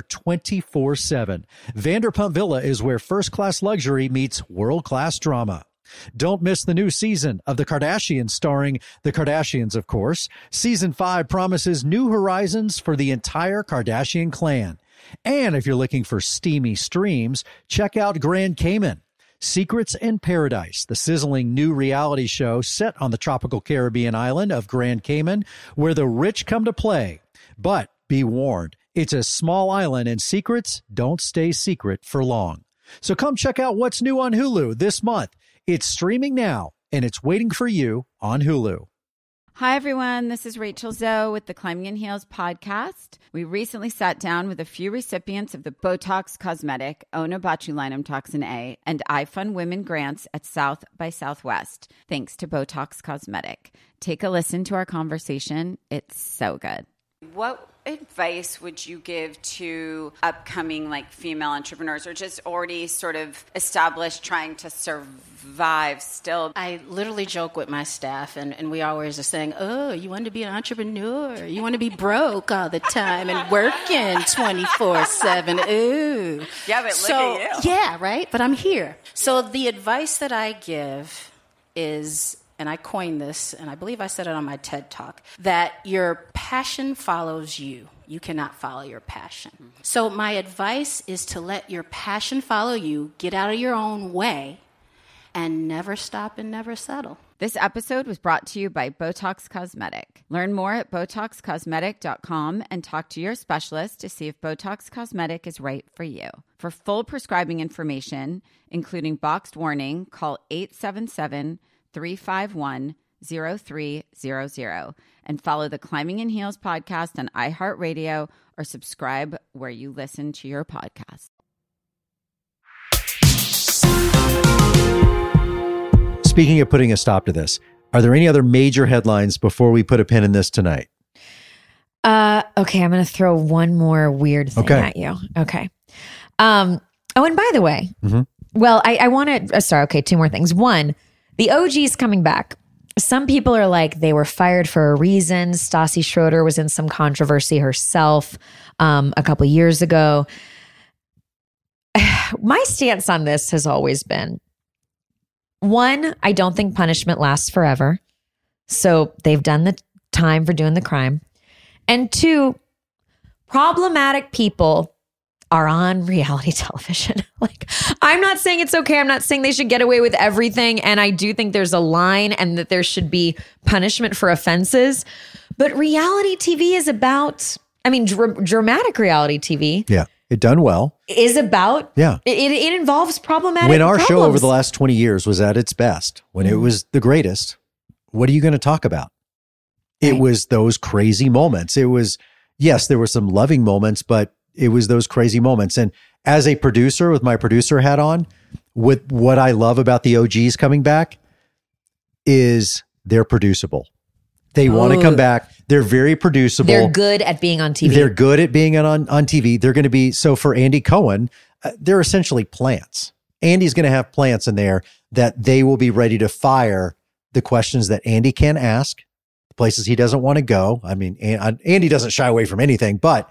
24/7. Vanderpump Villa is where first-class luxury meets world-class drama. Don't miss the new season of The Kardashians, starring The Kardashians, of course. Season 5 promises new horizons for the entire Kardashian clan. And if you're looking for steamy streams, check out Grand Cayman. Secrets in Paradise, the sizzling new reality show set on the tropical Caribbean island of Grand Cayman, where the rich come to play. But be warned, it's a small island and secrets don't stay secret for long. So come check out what's new on Hulu this month. It's streaming now, and it's waiting for you on Hulu. Hi, everyone. This is Rachel Zoe with the Climbing in Heels podcast. We recently sat down with a few recipients of the Botox Cosmetic, Onabotulinum Toxin A, and iFund Women grants at South by Southwest, thanks to Botox Cosmetic. Take a listen to our conversation. It's so good. What advice would you give to upcoming female entrepreneurs, or just already sort of established, trying to survive still? I literally joke with my staff, and we always are saying, oh, you want to be an entrepreneur? You want to be broke all the time and working 24/7? Ooh. Yeah, but look at you. Yeah, right? But I'm here. So the advice that I give is, and I coined this, and I believe I said it on my TED Talk, that your passion follows you. You cannot follow your passion. Mm-hmm. So my advice is to let your passion follow you, get out of your own way, and never stop and never settle. This episode was brought to you by Botox Cosmetic. Learn more at BotoxCosmetic.com and talk to your specialist to see if Botox Cosmetic is right for you. For full prescribing information, including boxed warning, call 877-351-0300 and follow the Climbing in Heels podcast on iHeartRadio or subscribe where you listen to your podcast. Speaking of putting a stop to this, are there any other major headlines before we put a pin in this tonight? Okay, I'm going to throw one more weird thing at you. Okay. And by the way, well, I want to, sorry, okay, two more things. One, the OG's coming back. Some people are like, they were fired for a reason. Stassi Schroeder was in some controversy herself a couple years ago. My stance on this has always been, one, I don't think punishment lasts forever. So they've done the time for doing the crime. And two, problematic people are on reality television. Like, I'm not saying it's okay. I'm not saying they should get away with everything. And I do think there's a line and that there should be punishment for offenses. But reality TV is about, dramatic reality TV. Yeah. It done well. Is about, yeah. It involves problematic When our problems. show over the last 20 years was at its best, when it was the greatest, what are you going to talk about? It was those crazy moments. It was, yes, there were some loving moments, but it was those crazy moments. And as a producer with my producer hat on, with what I love about the OGs coming back is they're producible. They want to come back. They're very producible. They're good at being on TV. They're good at being on TV. They're going to be, so for Andy Cohen, they're essentially plants. Andy's going to have plants in there that they will be ready to fire the questions that Andy can ask, the places he doesn't want to go. I mean, Andy doesn't shy away from anything, but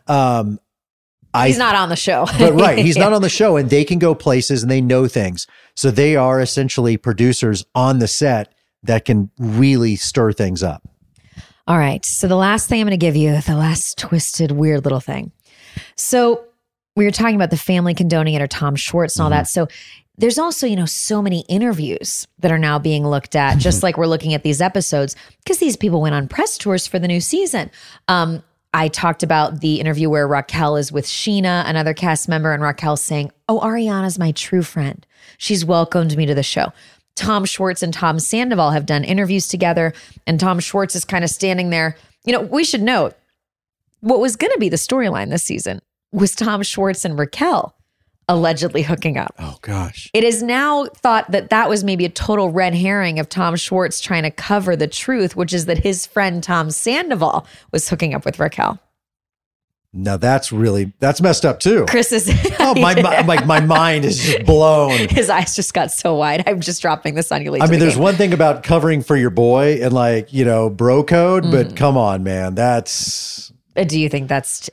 he's not on the show. But right, he's not on the show, and they can go places and they know things. So they are essentially producers on the set that can really stir things up. All right. So the last thing I'm going to give you, the last twisted, weird little thing. So we were talking about the family condoning it, or Tom Schwartz and all that. So there's also, so many interviews that are now being looked at, just like we're looking at these episodes, because these people went on press tours for the new season. I talked about the interview where Raquel is with Sheena, another cast member, and Raquel saying, "Oh, Ariana's my true friend. She's welcomed me to the show." Tom Schwartz and Tom Sandoval have done interviews together, and Tom Schwartz is kind of standing there. We should note what was going to be the storyline this season was Tom Schwartz and Raquel allegedly hooking up. Oh, gosh. It is now thought that that was maybe a total red herring of Tom Schwartz trying to cover the truth, which is that his friend Tom Sandoval was hooking up with Raquel. Now that's messed up too. Chris is my mind is just blown. His eyes just got so wide. I'm just dropping this on you later. There's one thing about covering for your boy and bro code, but come on, man. That's what do you think? That's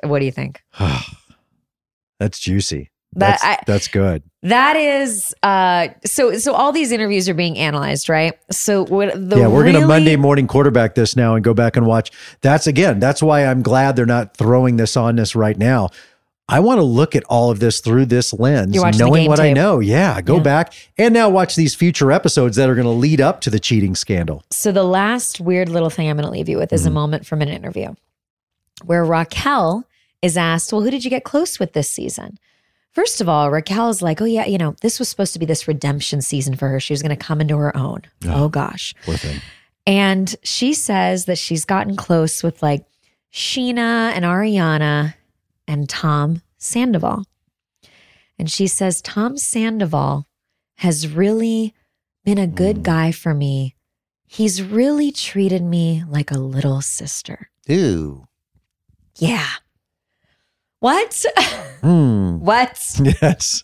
juicy. That's good. That is so all these interviews are being analyzed, right? So we're going to Monday morning quarterback this now and go back and watch. That's why I'm glad they're not throwing this on us right now. I want to look at all of this through this lens, knowing what I know. Go back and now watch these future episodes that are going to lead up to the cheating scandal. So the last weird little thing I'm going to leave you with is a moment from an interview where Raquel is asked, "Well, who did you get close with this season?" First of all, Raquel is like, "Oh yeah, this was supposed to be this redemption season for her. She was going to come into her own." Oh gosh. Poor thing. And she says that she's gotten close with like Sheena and Ariana and Tom Sandoval. And she says, "Tom Sandoval has really been a good guy for me. He's really treated me like a little sister." Ew. Yeah. What? What? Yes.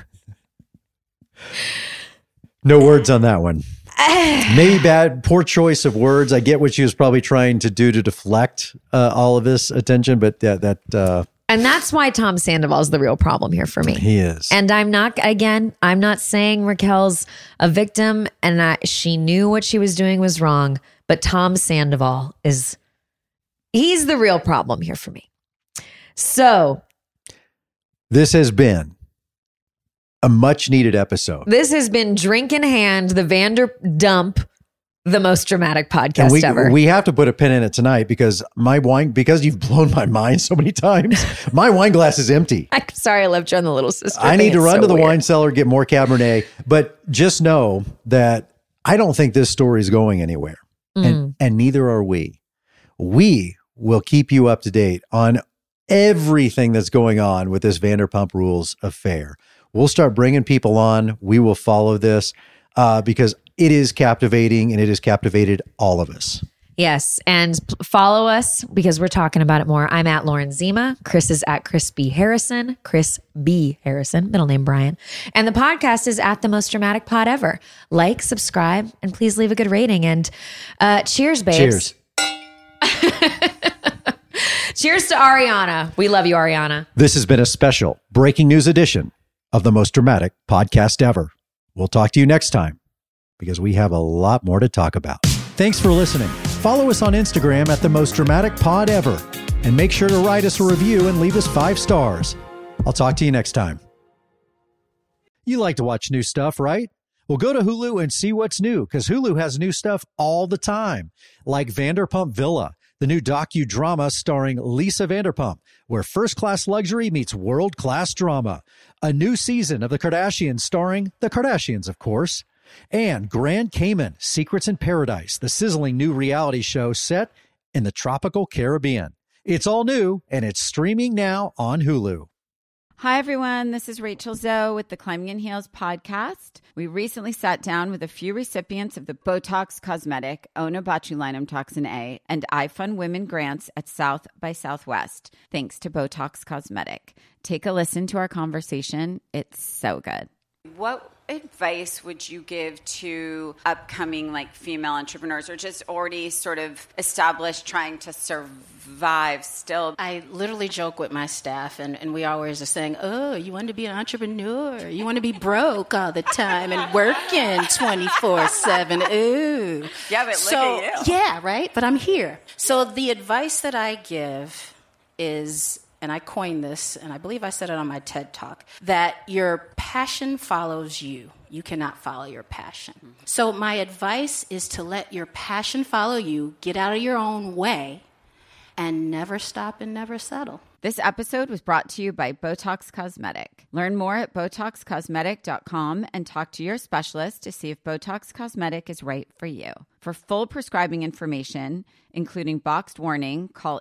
No words on that one. Maybe poor choice of words. I get what she was probably trying to do to deflect all of this attention, but and that's why Tom Sandoval is the real problem here for me. He is. And I'm not saying Raquel's a victim and she knew what she was doing was wrong, but Tom Sandoval he's the real problem here for me. So this has been a much needed episode. This has been Drink in Hand, the Vanderdump, the most dramatic podcast ever. We have to put a pin in it tonight because because you've blown my mind so many times, my wine glass is empty. I'm sorry I left you on the little sister. I need to run to the wine cellar, get more Cabernet, but just know that I don't think this story is going anywhere. And neither are we. We will keep you up to date on everything that's going on with this Vanderpump Rules affair. We'll start bringing people on. We will follow this because it is captivating and it has captivated all of us. Yes. And follow us because we're talking about it more. I'm at Lauren Zima. Chris is at Chris B. Harrison. Chris B. Harrison, middle name Brian. And the podcast is at The Most Dramatic Pod Ever. Like, subscribe, and please leave a good rating. And cheers, babes. Cheers. Cheers to Ariana. We love you, Ariana. This has been a special breaking news edition of The Most Dramatic Podcast Ever. We'll talk to you next time because we have a lot more to talk about. Thanks for listening. Follow us on Instagram at The Most Dramatic Pod Ever. And make sure to write us a review and leave us 5 stars. I'll talk to you next time. You like to watch new stuff, right? Well, go to Hulu and see what's new, because Hulu has new stuff all the time, like Vanderpump Villa, the new docudrama starring Lisa Vanderpump, where first-class luxury meets world-class drama. A new season of The Kardashians starring The Kardashians, of course. And Grand Cayman, Secrets in Paradise, the sizzling new reality show set in the tropical Caribbean. It's all new, and it's streaming now on Hulu. Hi, everyone. This is Rachel Zoe with the Climbing in Heels podcast. We recently sat down with a few recipients of the Botox Cosmetic, Onabotulinum Toxin A, and iFund Women grants at South by Southwest, thanks to Botox Cosmetic. Take a listen to our conversation. It's so good. What advice would you give to upcoming female entrepreneurs, or just already sort of established, trying to survive still? I literally joke with my staff, and we always are saying, oh, you want to be an entrepreneur? You want to be broke all the time and working 24/7? Ooh. Yeah, but look at you. Yeah, right? But I'm here. So the advice that I give is, and I coined this, and I believe I said it on my TED Talk, that your passion follows you. You cannot follow your passion. Mm-hmm. So my advice is to let your passion follow you, get out of your own way, and never stop and never settle. This episode was brought to you by Botox Cosmetic. Learn more at BotoxCosmetic.com and talk to your specialist to see if Botox Cosmetic is right for you. For full prescribing information, including boxed warning, call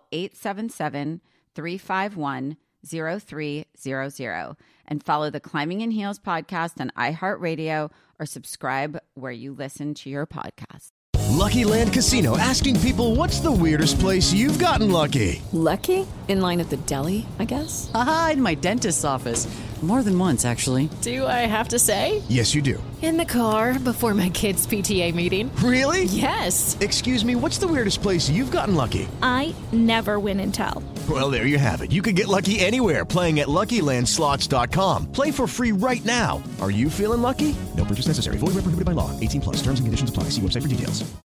877-351-0300 and follow the Climbing in Heels podcast on iHeartRadio or subscribe where you listen to your podcast. Lucky Land Casino, asking people, what's the weirdest place you've gotten lucky? Lucky? In line at the deli, I guess? Aha, in my dentist's office. More than once, actually. Do I have to say? Yes, you do. In the car before my kids' PTA meeting. Really? Yes. Excuse me, what's the weirdest place you've gotten lucky? I never win and tell. Well, there you have it. You can get lucky anywhere, playing at LuckyLandSlots.com. Play for free right now. Are you feeling lucky? No purchase necessary. Void where prohibited by law. 18+. Terms and conditions apply. See website for details.